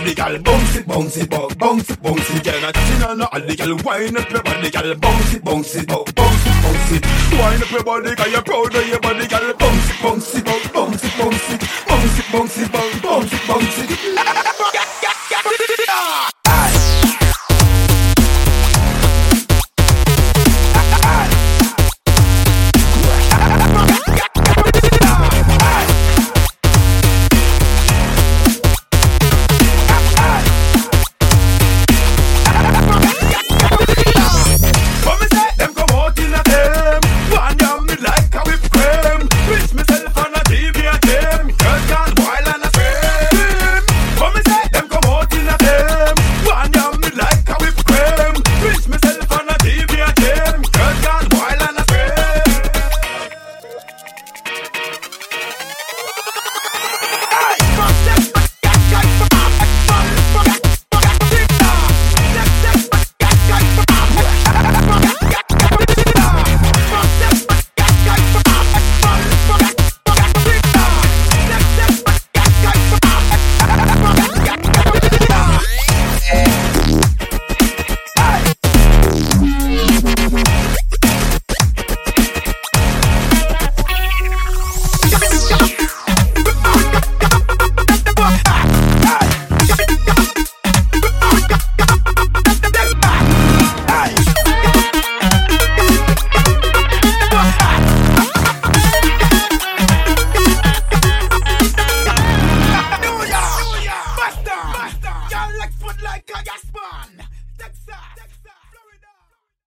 body, girl. Bounce it, bounce it, bounce it, bounce it. Girl, not touching on no alley, girl. Wind up your body, girl. Bounce it, bounce it, bounce it, bounce it. Wind up your body, girl. You're proud of your body, girl. Bounce it, bounce it, bounce it, bounce it, bounce it, bounce it, bounce it, bounce it, bounce it.